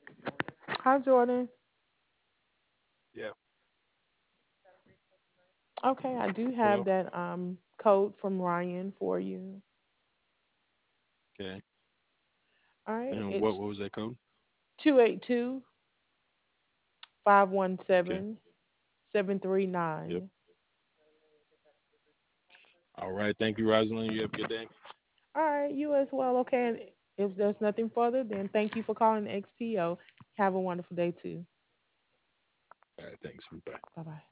Hi, Jordan. Yeah. Okay, I do have Hello. that code from Ryan for you. Okay. All right, And it's what was that code? 282 five one Okay. seven seven three Yep. nine. All right. Thank you, Rosalind. You have a good day. All right, you as well. Okay, and if there's nothing further, then thank you for calling XPO. Have a wonderful day too. All right. Thanks. Bye. Bye bye.